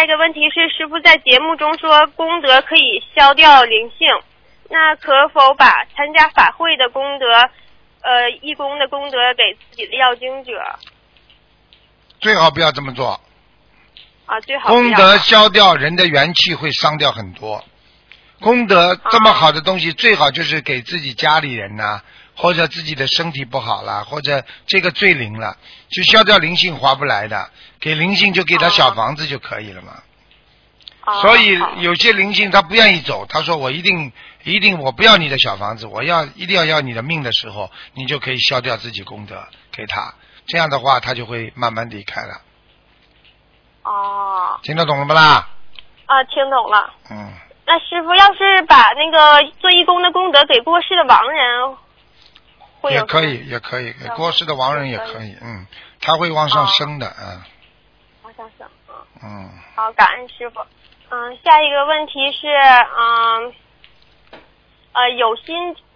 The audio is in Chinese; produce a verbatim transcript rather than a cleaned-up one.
一个问题是，师傅在节目中说功德可以消掉灵性，那可否把参加法会的功德，呃，义工的功德给自己的要经者？ 最好不要这么做。 啊，最好不要。 功德消掉人的元气会伤掉很多。功德这么好的东西，最好就是给自己家里人呐、啊，或者自己的身体不好了，或者这个最灵了，就消掉灵性划不来的，给灵性就给他小房子就可以了嘛。 哦、 所以有些灵性他不愿意走，他说我一定一定我不要你的小房子，我要一定要要你的命的时候，你就可以消掉自己功德给他，这样的话他就会慢慢离开了。 哦。 听得懂了不啦？ 啊，听懂了。 嗯。 那师傅要是把那个做义工的功德给过世的亡人，会有也可以，也可以，给过世的亡人也可以，嗯，他会往上升的，嗯。 往上升，嗯。 嗯。 好，感恩师傅。嗯，下一个问题是，嗯，呃，有心